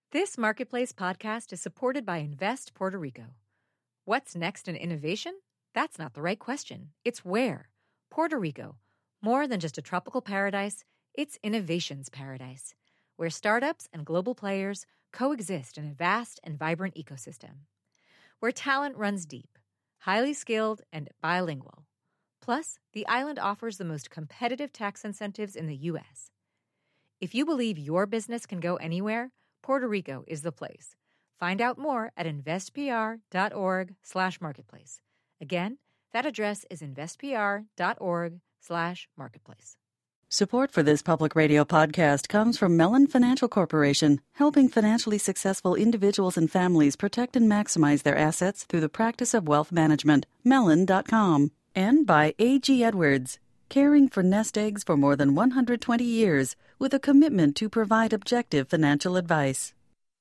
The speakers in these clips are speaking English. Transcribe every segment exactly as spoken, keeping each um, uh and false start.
This Marketplace podcast is supported by Invest Puerto Rico. What's next in innovation? That's not the right question. It's where. Puerto Rico. More than just a tropical paradise, it's innovation's paradise, where startups and global players coexist in a vast and vibrant ecosystem. Where talent runs deep, highly skilled, and bilingual. Plus, the island offers the most competitive tax incentives in the U S. If you believe your business can go anywhere, Puerto Rico is the place. Find out more at investpr.org slash marketplace. Again, that address is investpr.org slash marketplace. Support for this public radio podcast comes from Mellon Financial Corporation, helping financially successful individuals and families protect and maximize their assets through the practice of wealth management. Mellon dot com. And by A G Edwards, caring for nest eggs for more than one hundred twenty years with a commitment to provide objective financial advice.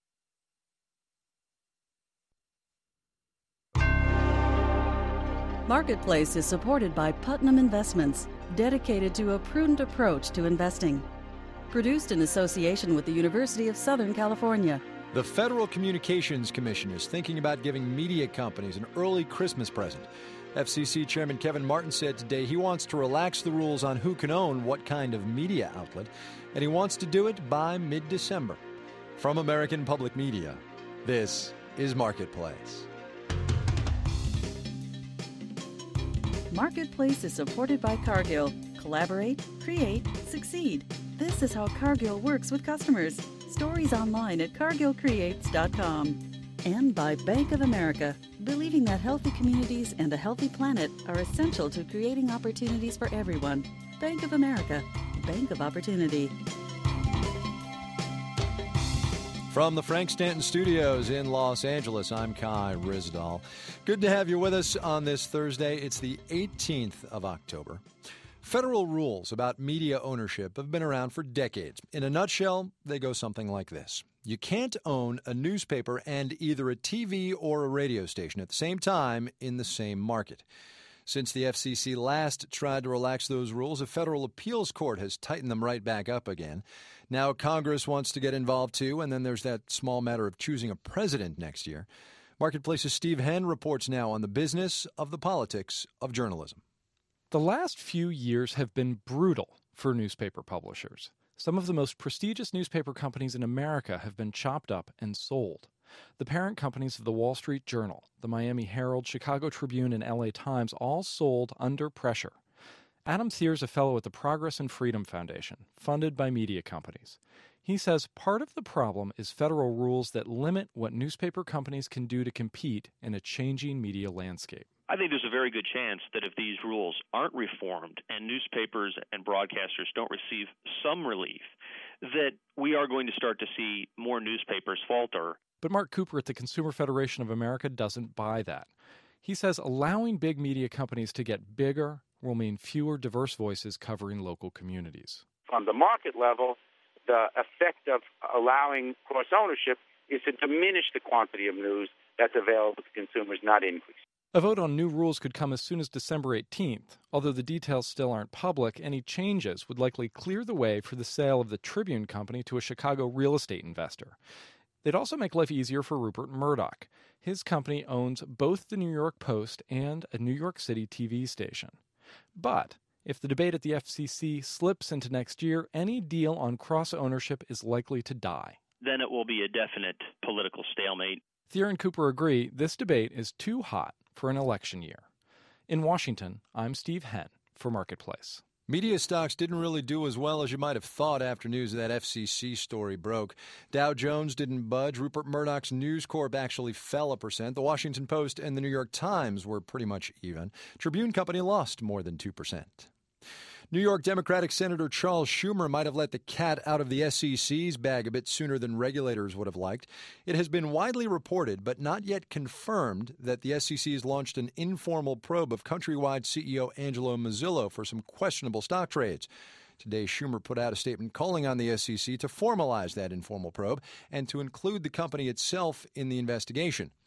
Marketplace is supported by Putnam Investments, dedicated to a prudent approach to investing. Produced in association with the University of Southern California. The Federal Communications Commission is thinking about giving media companies an early Christmas present. F C C Chairman Kevin Martin said today he wants to relax the rules on who can own what kind of media outlet, and he wants to do it by mid-December. From American Public Media, this is Marketplace. Marketplace is supported by Cargill. Collaborate, create, succeed. This is how Cargill works with customers. Stories online at cargill creates dot com. And by Bank of America, believing that healthy communities and a healthy planet are essential to creating opportunities for everyone. Bank of America, Bank of Opportunity. From the Frank Stanton Studios in Los Angeles, I'm Kai Ryssdal. Good to have you with us on this Thursday. It's the eighteenth of October. Federal rules about media ownership have been around for decades. In a nutshell, they go something like this. You can't own a newspaper and either a T V or a radio station at the same time in the same market. Since the F C C last tried to relax those rules, a federal appeals court has tightened them right back up again. Now Congress wants to get involved too, and then there's that small matter of choosing a president next year. Marketplace's Steve Henn reports now on the business of the politics of journalism. The last few years have been brutal for newspaper publishers. Some of the most prestigious newspaper companies in America have been chopped up and sold. The parent companies of the Wall Street Journal, the Miami Herald, Chicago Tribune, and L A Times all sold under pressure. Adam Thier is a fellow at the Progress and Freedom Foundation, funded by media companies. He says part of the problem is federal rules that limit what newspaper companies can do to compete in a changing media landscape. I think there's a very good chance that if these rules aren't reformed and newspapers and broadcasters don't receive some relief, that we are going to start to see more newspapers falter. But Mark Cooper at the Consumer Federation of America doesn't buy that. He says allowing big media companies to get bigger will mean fewer diverse voices covering local communities. On the market level, the effect of allowing cross-ownership is to diminish the quantity of news that's available to consumers, not increase. A vote on new rules could come as soon as December eighteenth. Although the details still aren't public, any changes would likely clear the way for the sale of the Tribune Company to a Chicago real estate investor. They'd also make life easier for Rupert Murdoch. His company owns both the New York Post and a New York City T V station. But if the debate at the F C C slips into next year, any deal on cross-ownership is likely to die. Then it will be a definite political stalemate. Thier and Cooper agree this debate is too hot for an election year. In Washington, I'm Steve Henn for Marketplace. Media stocks didn't really do as well as you might have thought after news of that F C C story broke. Dow Jones didn't budge. Rupert Murdoch's News Corp actually fell a percent. The Washington Post and the New York Times were pretty much even. Tribune Company lost more than two percent. New York Democratic Senator Charles Schumer might have let the cat out of the S E C's bag a bit sooner than regulators would have liked. It has been widely reported, but not yet confirmed, that the S E C has launched an informal probe of Countrywide C E O Angelo Mozillo for some questionable stock trades. Today, Schumer put out a statement calling on the S E C to formalize that informal probe and to include the company itself in the investigation.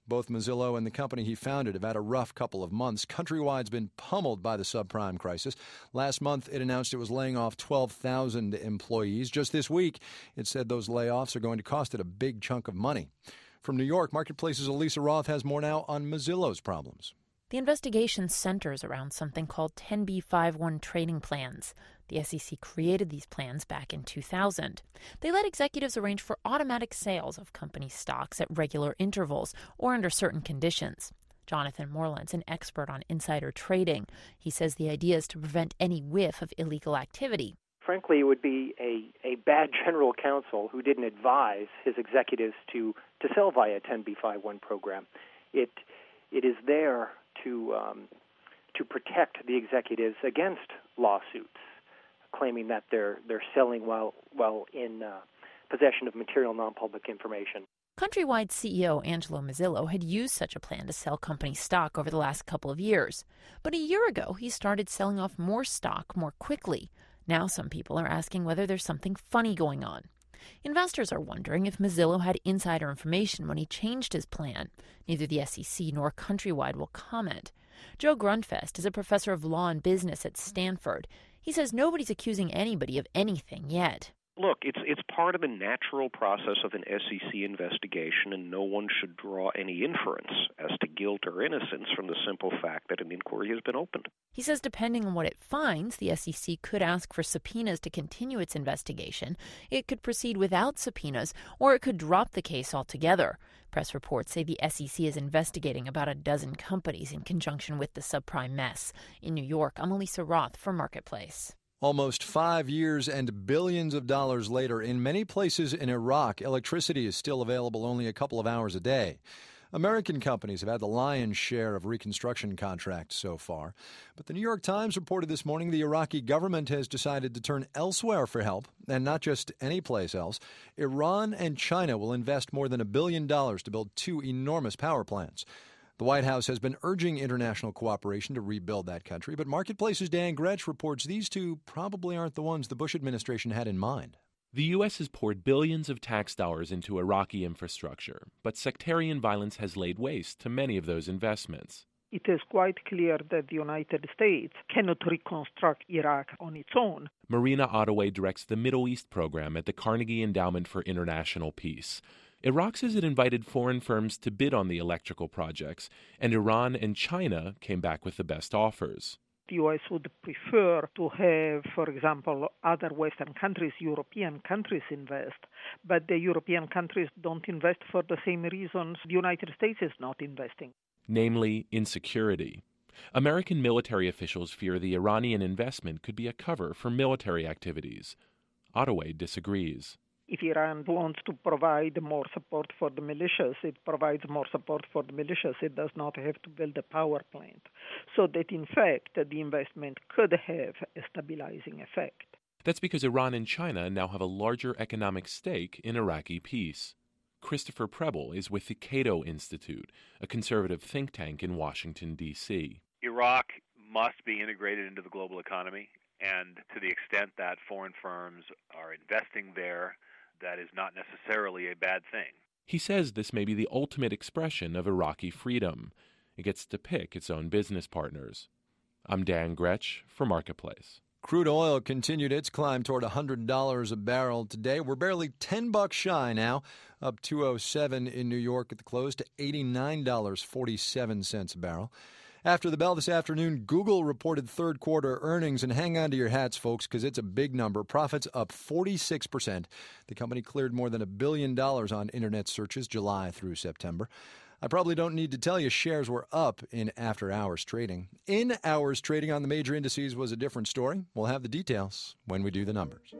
Both Mazzillo and the company he founded have had a rough couple of months. Countrywide's been pummeled by the subprime crisis. Last month, it announced it was laying off twelve thousand employees. Just this week, it said those layoffs are going to cost it a big chunk of money. From New York, Marketplace's Elisa Roth has more now on Mazzillo's problems. The investigation centers around something called ten B fifty-one trading plans. The S E C created these plans back in two thousand. They let executives arrange for automatic sales of company stocks at regular intervals or under certain conditions. Jonathan Moreland's an expert on insider trading. He says the idea is to prevent any whiff of illegal activity. Frankly, it would be a, a bad general counsel who didn't advise his executives to, to sell via a ten B fifty-one program. It it is there to um, to protect the executives against lawsuits, claiming that they're they're selling while while in uh, possession of material non-public information. Countrywide C E O Angelo Mazzillo had used such a plan to sell company stock over the last couple of years. But a year ago, he started selling off more stock more quickly. Now some people are asking whether there's something funny going on. Investors are wondering if Mazzillo had insider information when he changed his plan. Neither the S E C nor Countrywide will comment. Joe Grundfest is a professor of law and business at Stanford. He says nobody's accusing anybody of anything yet. Look, it's it's part of the natural process of an S E C investigation, and no one should draw any inference as to guilt or innocence from the simple fact that an inquiry has been opened. He says depending on what it finds, the S E C could ask for subpoenas to continue its investigation. It could proceed without subpoenas, or it could drop the case altogether. Press reports say the S E C is investigating about a dozen companies in conjunction with the subprime mess. In New York, I'm Elisa Roth for Marketplace. Almost five years and billions of dollars later, in many places in Iraq, electricity is still available only a couple of hours a day. American companies have had the lion's share of reconstruction contracts so far. But the New York Times reported this morning the Iraqi government has decided to turn elsewhere for help, and not just any place else. Iran and China will invest more than a billion dollars to build two enormous power plants. The White House has been urging international cooperation to rebuild that country, but Marketplace's Dan Gretsch reports these two probably aren't the ones the Bush administration had in mind. The U S has poured billions of tax dollars into Iraqi infrastructure, but sectarian violence has laid waste to many of those investments. It is quite clear that the United States cannot reconstruct Iraq on its own. Marina Ottaway directs the Middle East program at the Carnegie Endowment for International Peace. Iraq says it invited foreign firms to bid on the electrical projects, and Iran and China came back with the best offers. The U S would prefer to have, for example, other Western countries, European countries invest, but the European countries don't invest for the same reasons the United States is not investing. Namely, insecurity. American military officials fear the Iranian investment could be a cover for military activities. Ottaway disagrees. If Iran wants to provide more support for the militias, it provides more support for the militias. It does not have to build a power plant. So that, in fact, the investment could have a stabilizing effect. That's because Iran and China now have a larger economic stake in Iraqi peace. Christopher Preble is with the Cato Institute, a conservative think tank in Washington, D C Iraq must be integrated into the global economy, and to the extent that foreign firms are investing there, that is not necessarily a bad thing. He says this may be the ultimate expression of Iraqi freedom. It gets to pick its own business partners. I'm Dan Gretsch for Marketplace. Crude oil continued its climb toward one hundred dollars a barrel today. We're barely ten bucks shy now, up two oh seven in New York at the close to eighty-nine dollars and forty-seven cents a barrel. After the bell this afternoon, Google reported third quarter earnings, and hang on to your hats, folks, because it's a big number. Profits up forty-six percent. The company cleared more than a billion dollars on internet searches July through September. I probably don't need to tell you shares were up in after-hours trading. In-hours trading on the major indices was a different story. We'll have the details when we do the numbers.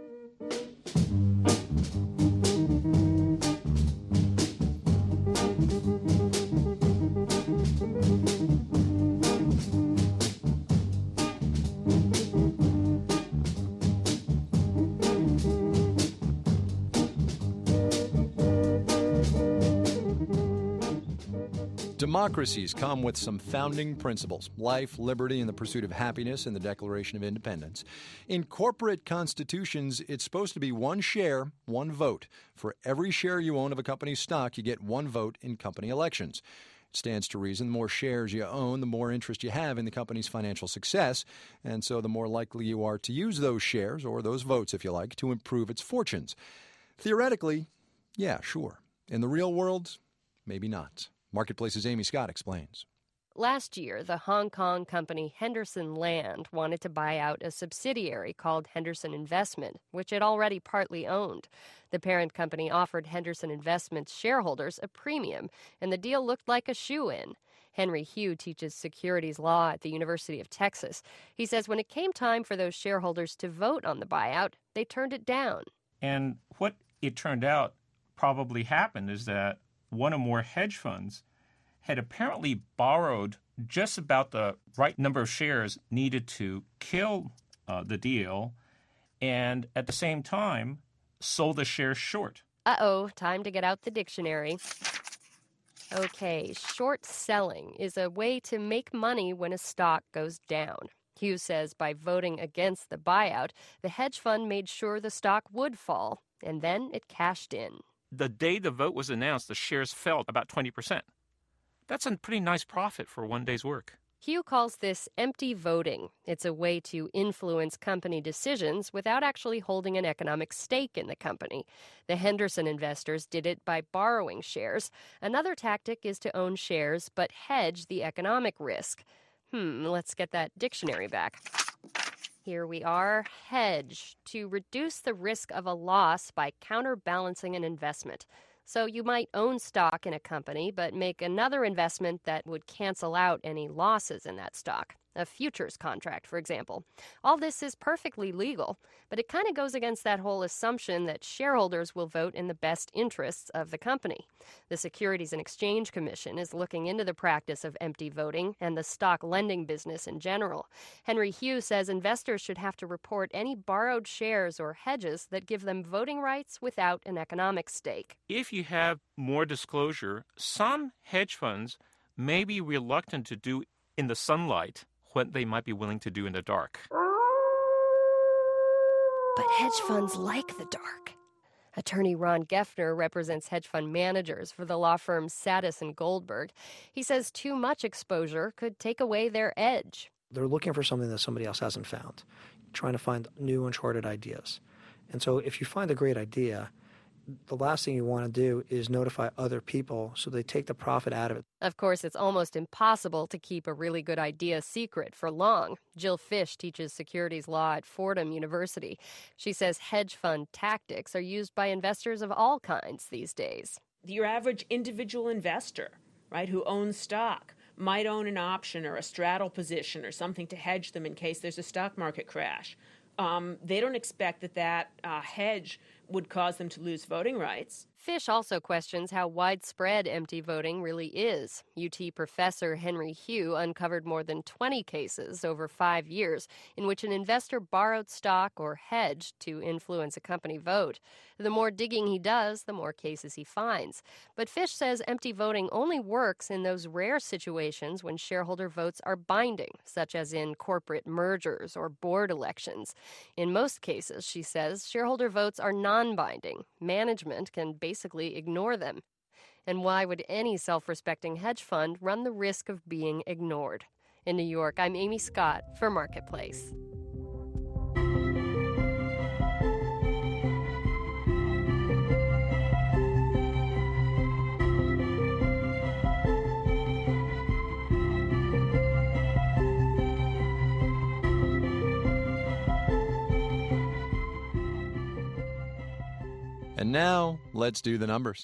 Democracies come with some founding principles: life, liberty, and the pursuit of happiness, and the Declaration of Independence. In corporate constitutions, it's supposed to be one share, one vote. For every share you own of a company's stock, you get one vote in company elections. Stands to reason, the more shares you own, the more interest you have in the company's financial success, and so the more likely you are to use those shares, or those votes if you like, to improve its fortunes. Theoretically, yeah, sure. In the real world, maybe not. Marketplace's Amy Scott explains. Last year, the Hong Kong company Henderson Land wanted to buy out a subsidiary called Henderson Investment, which it already partly owned. The parent company offered Henderson Investment's shareholders a premium, and the deal looked like a shoo-in. Henry Hugh teaches securities law at the University of Texas. He says when it came time for those shareholders to vote on the buyout, they turned it down. And what it turned out probably happened is that one or more hedge funds had apparently borrowed just about the right number of shares needed to kill uh, the deal, and at the same time sold the shares short. Uh-oh, time to get out the dictionary. Okay, short selling is a way to make money when a stock goes down. Hughes says by voting against the buyout, the hedge fund made sure the stock would fall, and then it cashed in. The day the vote was announced, the shares fell about twenty percent. That's a pretty nice profit for one day's work. Hugh calls this empty voting. It's a way to influence company decisions without actually holding an economic stake in the company. The Henderson investors did it by borrowing shares. Another tactic is to own shares but hedge the economic risk. Hmm, let's get that dictionary back. Here we are. Hedge, to reduce the risk of a loss by counterbalancing an investment. So you might own stock in a company, but make another investment that would cancel out any losses in that stock. A futures contract, for example. All this is perfectly legal, but it kind of goes against that whole assumption that shareholders will vote in the best interests of the company. The Securities and Exchange Commission is looking into the practice of empty voting and the stock lending business in general. Henry Hughes says investors should have to report any borrowed shares or hedges that give them voting rights without an economic stake. If you have more disclosure, some hedge funds may be reluctant to do in the sunlight what they might be willing to do in the dark. But hedge funds like the dark. Attorney Ron Geffner represents hedge fund managers for the law firm Satis and Goldberg. He says too much exposure could take away their edge. They're looking for something that somebody else hasn't found, trying to find new uncharted ideas. And so if you find a great idea, the last thing you want to do is notify other people so they take the profit out of it. Of course, it's almost impossible to keep a really good idea secret for long. Jill Fish teaches securities law at Fordham University. She says hedge fund tactics are used by investors of all kinds these days. Your average individual investor, right, who owns stock, might own an option or a straddle position or something to hedge them in case there's a stock market crash. Um, they don't expect that that uh, hedge would cause them to lose voting rights. Fish also questions how widespread empty voting really is. U T professor Henry Hugh uncovered more than twenty cases over five years in which an investor borrowed stock or hedged to influence a company vote. The more digging he does, the more cases he finds. But Fish says empty voting only works in those rare situations when shareholder votes are binding, such as in corporate mergers or board elections. In most cases, she says, shareholder votes are non-binding. Management can basically ignore them. And why would any self-respecting hedge fund run the risk of being ignored? In New York, I'm Amy Scott for Marketplace. And now, let's do the numbers.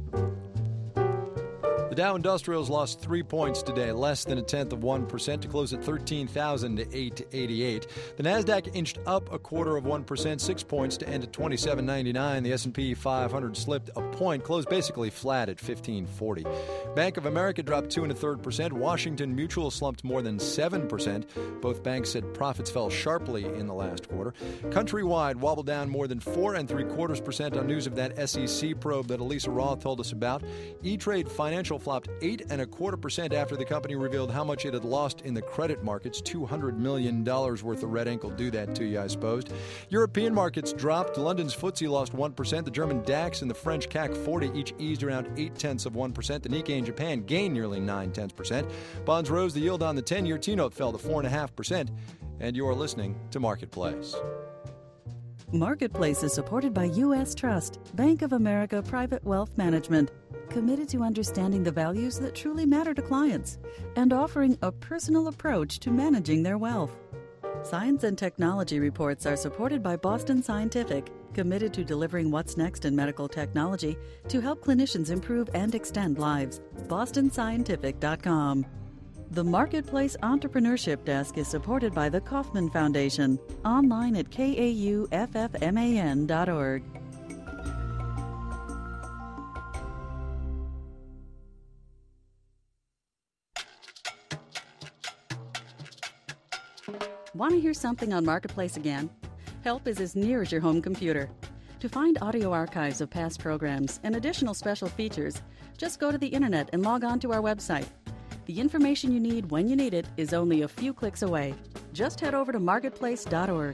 The Dow Industrials lost three points today, less than a tenth of one percent, to close at thirteen thousand eight hundred eighty-eight. The Nasdaq inched up a quarter of one percent, six points, to end at twenty-seven ninety-nine. The S and P five hundred slipped a point, closed basically flat at fifteen forty. Bank of America dropped two and a third percent. Washington Mutual slumped more than seven percent. Both banks said profits fell sharply in the last quarter. Countrywide wobbled down more than four and three quarters percent on news of that S E C probe that Elisa Roth told us about. E-Trade Financial flopped eight and a quarter percent after the company revealed how much it had lost in the credit markets. two hundred million dollars worth of red ink will do that to you, I suppose. European markets dropped. London's F T S E lost one percent. The German DAX and the French C A C forty each eased around eight tenths of one percent. The Nikkei in Japan gained nearly nine tenths percent. Bonds rose. The yield on the ten-year T-note fell to four point five percent. And you are listening to Marketplace. Marketplace is supported by U S Trust, Bank of America Private Wealth Management, committed to understanding the values that truly matter to clients and offering a personal approach to managing their wealth. Science and technology reports are supported by Boston Scientific, committed to delivering what's next in medical technology to help clinicians improve and extend lives. boston scientific dot com. The Marketplace Entrepreneurship Desk is supported by the Kauffman Foundation, online at K A U F F M A N dot org. Want to hear something on Marketplace again? Help is as near as your home computer. To find audio archives of past programs and additional special features, just go to the internet and log on to our website. The information you need when you need it is only a few clicks away. Just head over to marketplace dot org.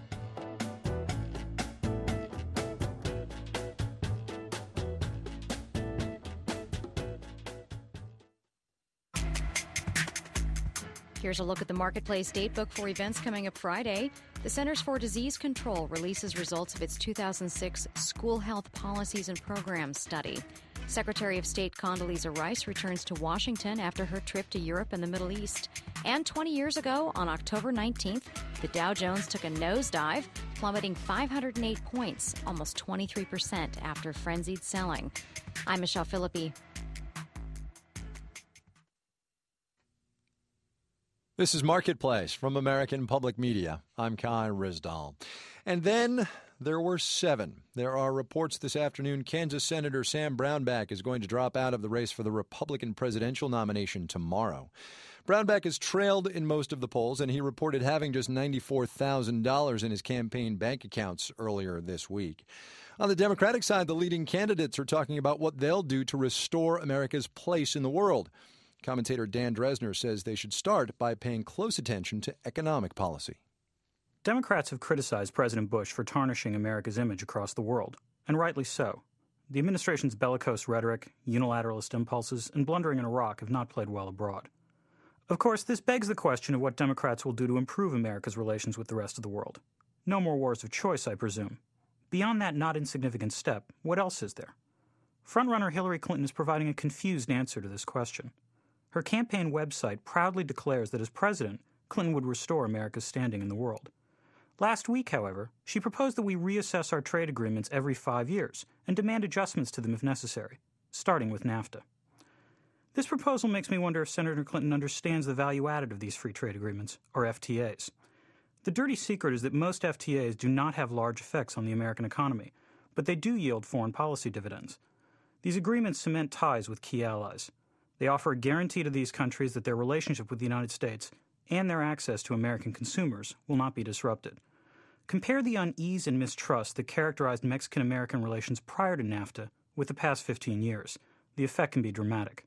Here's a look at the Marketplace datebook for events coming up Friday. The Centers for Disease Control releases results of its two thousand six School Health Policies and Programs study. Secretary of State Condoleezza Rice returns to Washington after her trip to Europe and the Middle East. And twenty years ago, on October nineteenth, the Dow Jones took a nosedive, plummeting five hundred eight points, almost twenty-three percent after frenzied selling. I'm Michelle Philippi. This is Marketplace from American Public Media. I'm Kai Ryssdal. And then there were seven. There are reports this afternoon Kansas Senator Sam Brownback is going to drop out of the race for the Republican presidential nomination tomorrow. Brownback has trailed in most of the polls, and he reported having just ninety-four thousand dollars in his campaign bank accounts earlier this week. On the Democratic side, the leading candidates are talking about what they'll do to restore America's place in the world. Commentator Dan Dresner says they should start by paying close attention to economic policy. Democrats have criticized President Bush for tarnishing America's image across the world, and rightly so. The administration's bellicose rhetoric, unilateralist impulses, and blundering in Iraq have not played well abroad. Of course, this begs the question of what Democrats will do to improve America's relations with the rest of the world. No more wars of choice, I presume. Beyond that not insignificant step, what else is there? Frontrunner Hillary Clinton is providing a confused answer to this question. Her campaign website proudly declares that as president, Clinton would restore America's standing in the world. Last week, however, she proposed that we reassess our trade agreements every five years and demand adjustments to them if necessary, starting with NAFTA. This proposal makes me wonder if Senator Clinton understands the value added of these free trade agreements, or F T As. The dirty secret is that most F T As do not have large effects on the American economy, but they do yield foreign policy dividends. These agreements cement ties with key allies. They offer a guarantee to these countries that their relationship with the United States and their access to American consumers will not be disrupted. Compare the unease and mistrust that characterized Mexican-American relations prior to NAFTA with the past fifteen years. The effect can be dramatic.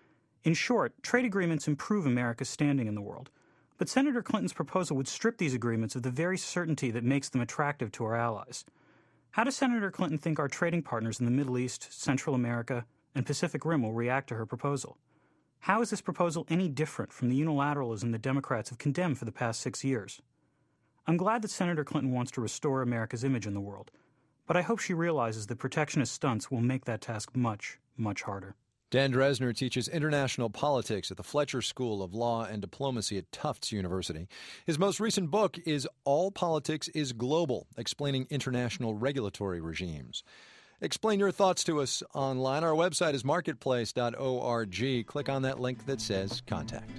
In short, trade agreements improve America's standing in the world, but Senator Clinton's proposal would strip these agreements of the very certainty that makes them attractive to our allies. How does Senator Clinton think our trading partners in the Middle East, Central America, and Pacific Rim will react to her proposal? How is this proposal any different from the unilateralism that Democrats have condemned for the past six years? I'm glad that Senator Clinton wants to restore America's image in the world, but I hope she realizes that protectionist stunts will make that task much, much harder. Dan Dresner teaches international politics at the Fletcher School of Law and Diplomacy at Tufts University. His most recent book is All Politics is Global, explaining international regulatory regimes. Explain your thoughts to us online. Our website is marketplace dot org. Click on that link that says Contact.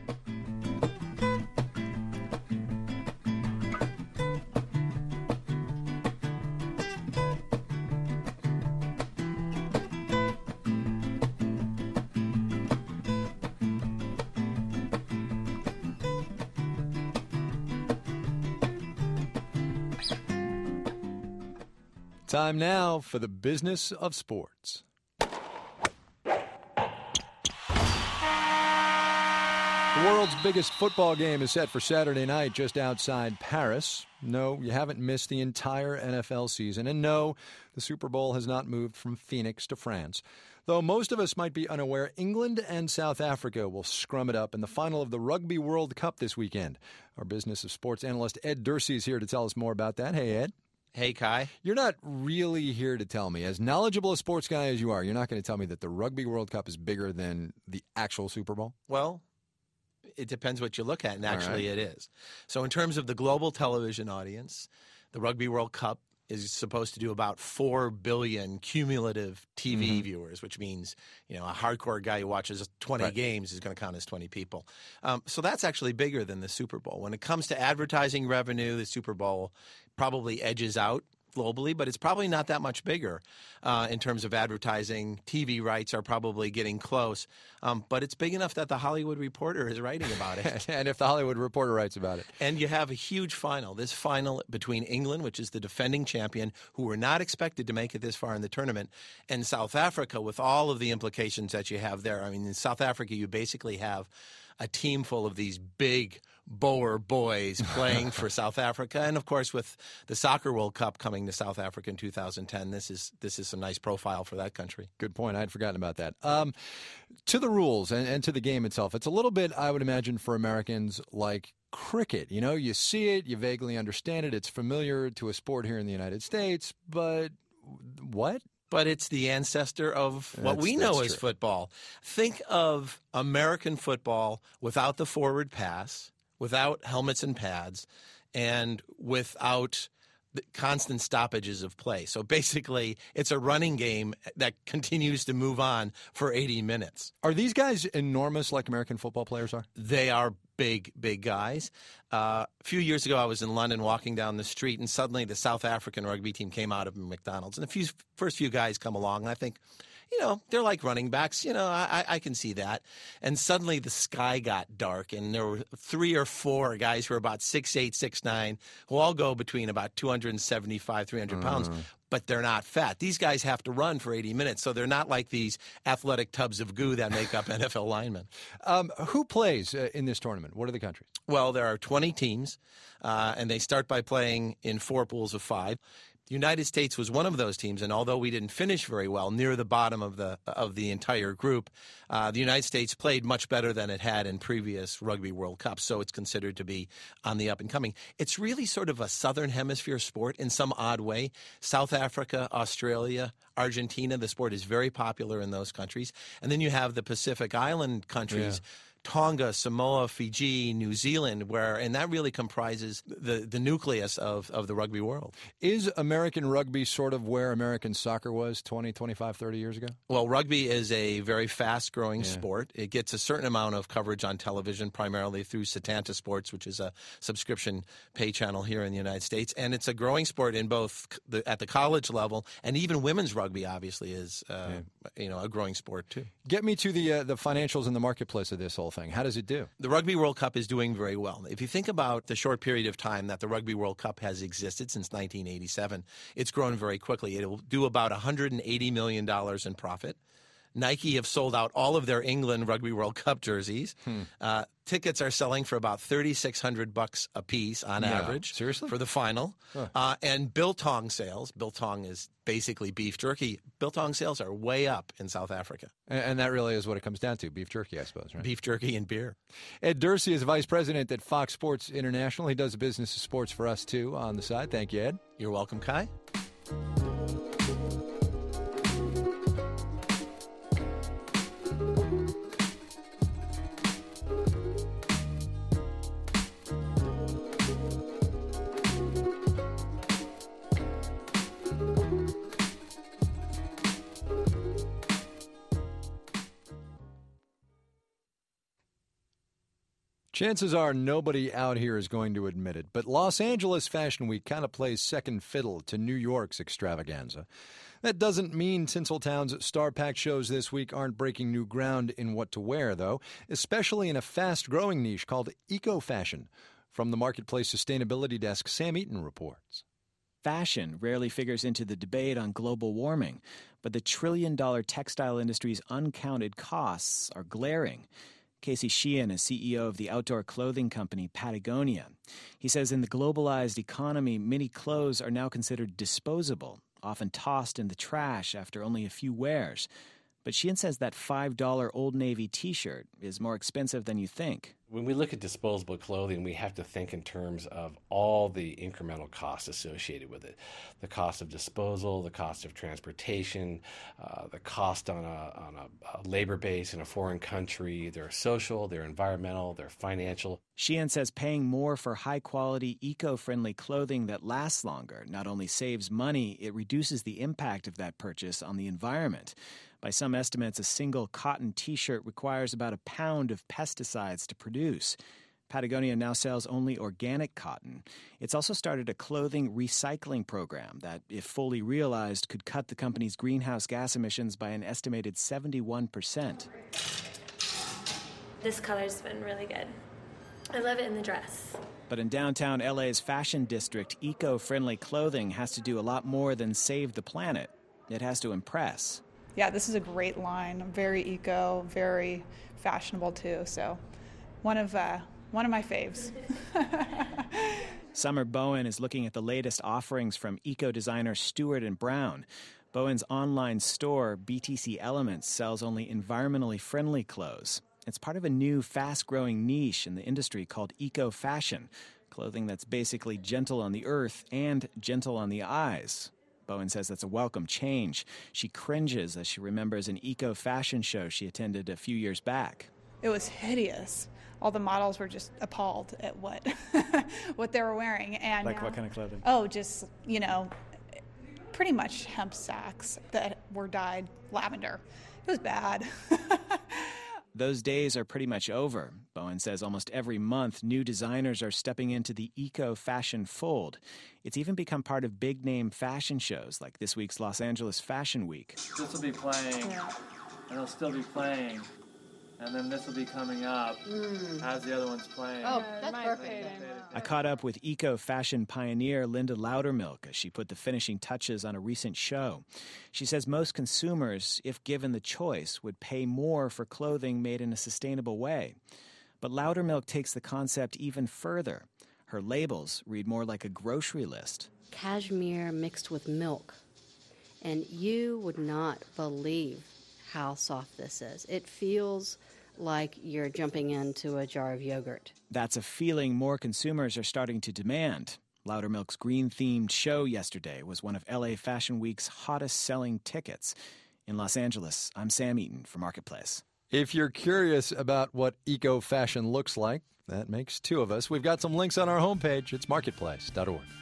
Time now for the business of sports. The world's biggest football game is set for Saturday night just outside Paris. No, you haven't missed the entire N F L season. And no, the Super Bowl has not moved from Phoenix to France. Though most of us might be unaware, England and South Africa will scrum it up in the final of the Rugby World Cup this weekend. Our Business of Sports analyst Ed Dursey is here to tell us more about that. Hey, Ed. Hey, Kai. You're not really here to tell me, as knowledgeable a sports guy as you are, you're not going to tell me that the Rugby World Cup is bigger than the actual Super Bowl? Well, it depends what you look at, and actually right. it is. So in terms of the global television audience, the Rugby World Cup is supposed to do about four billion cumulative T V mm-hmm. viewers, which means, you know, a hardcore guy who watches twenty right. games is going to count as twenty people. Um, so that's actually bigger than the Super Bowl. When it comes to advertising revenue, the Super Bowl probably edges out globally, but it's probably not that much bigger uh, in terms of advertising. T V rights are probably getting close, um, but it's big enough that the Hollywood Reporter is writing about it. And if the Hollywood Reporter writes about it. And you have a huge final. This final between England, which is the defending champion, who were not expected to make it this far in the tournament, and South Africa, with all of the implications that you have there. I mean, in South Africa, you basically have a team full of these big Boer boys playing for South Africa. And, of course, with the Soccer World Cup coming to South Africa in two thousand ten, this is this is some nice profile for that country. Good point. I had forgotten about that. Um, to the rules and, and to the game itself, it's a little bit, I would imagine, for Americans like cricket. You know, you see it, you vaguely understand it, it's familiar to a sport here in the United States, but what? But it's the ancestor of what That's- we know that's as true. football. Think of American football without the forward pass, without helmets and pads, and without the constant stoppages of play. So basically, it's a running game that continues to move on for eighty minutes. Are these guys enormous like American football players are? They are big, big guys. Uh, a few years ago, I was in London walking down the street, and suddenly the South African rugby team came out of McDonald's. And the few, first few guys come along, and I think, you know, they're like running backs. You know, I, I can see that. And suddenly the sky got dark, and there were three or four guys who were about six eight, six nine, who all go between about two seventy-five, three hundred pounds. Mm. But they're not fat. These guys have to run for eighty minutes, so they're not like these athletic tubs of goo that make up N F L linemen. Um, who plays uh, in this tournament? What are the countries? Well, there are twenty teams, uh, and they start by playing in four pools of five. The United States was one of those teams, and although we didn't finish very well, near the bottom of the of the entire group, uh, the United States played much better than it had in previous Rugby World Cups, so it's considered to be on the up and coming. It's really sort of a Southern Hemisphere sport in some odd way. South Africa, Australia, Argentina, the sport is very popular in those countries. And then you have the Pacific Island countries, Yeah. Tonga, Samoa, Fiji, New Zealand, where and that really comprises the, the nucleus of, of the rugby world. Is American rugby sort of where American soccer was twenty, twenty-five, thirty years ago? Well, rugby is a very fast-growing Yeah. sport. It gets a certain amount of coverage on television, primarily through Setanta Sports, which is a subscription pay channel here in the United States. And it's a growing sport in both the, at the college level, and even women's rugby, obviously, is uh, you know a growing sport, too. Get me to the uh, the financials and the marketplace of this whole thing. How does it do? The Rugby World Cup is doing very well. If you think about the short period of time that the Rugby World Cup has existed since nineteen eighty-seven, it's grown very quickly. It will do about one hundred eighty million dollars in profit. Nike have sold out all of their England Rugby World Cup jerseys. Hmm. Uh, tickets are selling for about thirty-six hundred bucks a piece on No. average. Seriously? For the final. Huh. Uh, and biltong sales, biltong is basically beef jerky. Biltong sales are way up in South Africa. And, and that really is what it comes down to, beef jerky, I suppose, right? Beef jerky and beer. Ed Dursey is vice president at Fox Sports International. He does the business of sports for us, too, on the side. Thank you, Ed. You're welcome, Kai. Chances are nobody out here is going to admit it, but Los Angeles Fashion Week kind of plays second fiddle to New York's extravaganza. That doesn't mean Tinseltown's star-packed shows this week aren't breaking new ground in what to wear, though, especially in a fast-growing niche called eco-fashion. From the Marketplace Sustainability Desk, Sam Eaton reports. Fashion rarely figures into the debate on global warming, but the trillion-dollar textile industry's uncounted costs are glaring. Casey Sheehan is C E O of the outdoor clothing company Patagonia. He says in the globalized economy, many clothes are now considered disposable, often tossed in the trash after only a few wears. But Sheehan says that five dollar Old Navy T-shirt is more expensive than you think. When we look at disposable clothing, we have to think in terms of all the incremental costs associated with it. The cost of disposal, the cost of transportation, uh, the cost on, a, on a, a labor base in a foreign country. They're social, they're environmental, they're financial. Sheehan says paying more for high-quality, eco-friendly clothing that lasts longer not only saves money, it reduces the impact of that purchase on the environment. By some estimates, a single cotton T-shirt requires about a pound of pesticides to produce. Patagonia now sells only organic cotton. It's also started a clothing recycling program that, if fully realized, could cut the company's greenhouse gas emissions by an estimated seventy-one percent. This color's been really good. I love it in the dress. But in downtown L A's fashion district, eco-friendly clothing has to do a lot more than save the planet. It has to impress. Yeah, this is a great line. Very eco, very fashionable too. So, one of uh, one of my faves. Summer Bowen is looking at the latest offerings from eco designer Stewart and Brown. Bowen's online store, B T C Elements, sells only environmentally friendly clothes. It's part of a new, fast-growing niche in the industry called eco-fashion, clothing that's basically gentle on the earth and gentle on the eyes. Bowen says that's a welcome change. She cringes as she remembers an eco-fashion show she attended a few years back. It was hideous. All the models were just appalled at what what they were wearing. And like now, what kind of clothing? Oh, just, you know, pretty much hemp sacks that were dyed lavender. It was bad. Those days are pretty much over. Bowen says almost every month, new designers are stepping into the eco-fashion fold. It's even become part of big-name fashion shows, like this week's Los Angeles Fashion Week. This will be playing, and it'll still be playing, and then this will be coming up mm. as the other one's playing. Oh, that's perfect. I caught up with eco-fashion pioneer Linda Loudermilk as she put the finishing touches on a recent show. She says most consumers, if given the choice, would pay more for clothing made in a sustainable way. But Loudermilk takes the concept even further. Her labels read more like a grocery list. Cashmere mixed with milk. And you would not believe how soft this is. It feels like you're jumping into a jar of yogurt. That's a feeling more consumers are starting to demand. Loudermilk's green-themed show yesterday was one of L A Fashion Week's hottest-selling tickets. In Los Angeles, I'm Sam Eaton for Marketplace. If you're curious about what eco-fashion looks like, that makes two of us. We've got some links on our homepage. It's marketplace dot org.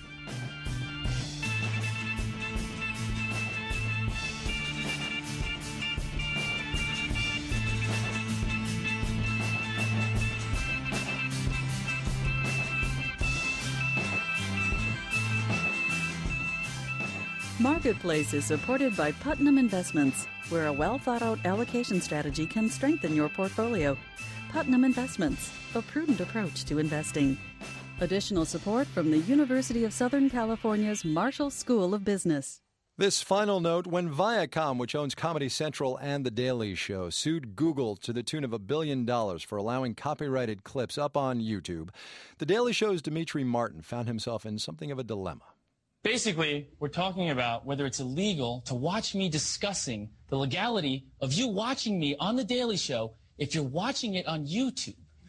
Marketplace is supported by Putnam Investments, where a well-thought-out allocation strategy can strengthen your portfolio. Putnam Investments, a prudent approach to investing. Additional support from the University of Southern California's Marshall School of Business. This final note, when Viacom, which owns Comedy Central and The Daily Show, sued Google to the tune of a billion dollars for allowing copyrighted clips up on YouTube, The Daily Show's Demetri Martin found himself in something of a dilemma. Basically, we're talking about whether it's illegal to watch me discussing the legality of you watching me on The Daily Show if you're watching it on YouTube.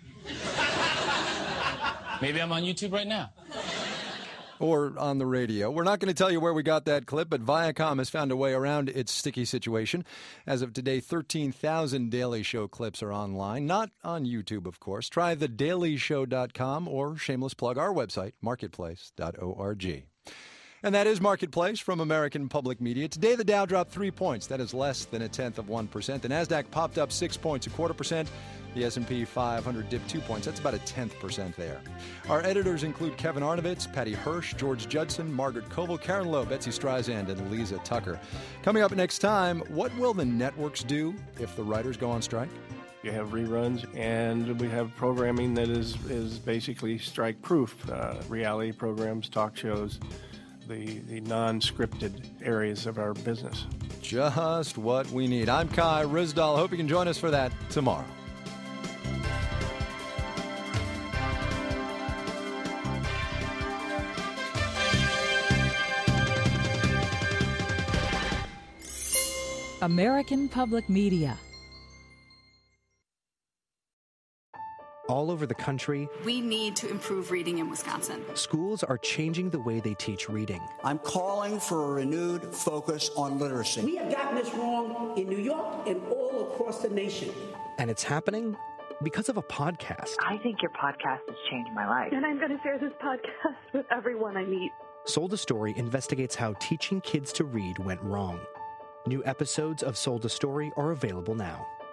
Maybe I'm on YouTube right now. Or on the radio. We're not going to tell you where we got that clip, but Viacom has found a way around its sticky situation. As of today, thirteen thousand Daily Show clips are online, not on YouTube, of course. Try the daily show dot com or shameless plug our website, marketplace dot org. And that is Marketplace from American Public Media. Today, the Dow dropped three points. That is less than a tenth of one percent. The NASDAQ popped up six points, a quarter percent. The S and P five hundred dipped two points. That's about a tenth percent there. Our editors include Kevin Arnovitz, Patty Hirsch, George Judson, Margaret Koval, Karen Lowe, Betsy Streisand, and Lisa Tucker. Coming up next time, what will the networks do if the writers go on strike? You have reruns, and we have programming that is, is basically strike-proof. Uh, reality programs, talk shows, the, the non-scripted areas of our business. Just what we need. I'm Kai Ryssdal. Hope you can join us for that tomorrow. American Public Media. All over the country, we need to improve reading in Wisconsin. Schools are changing the way they teach reading. I'm calling for a renewed focus on literacy. We have gotten this wrong in New York and all across the nation. And it's happening because of a podcast. I think your podcast has changed my life. And I'm going to share this podcast with everyone I meet. Sold a Story investigates how teaching kids to read went wrong. New episodes of Sold a Story are available now.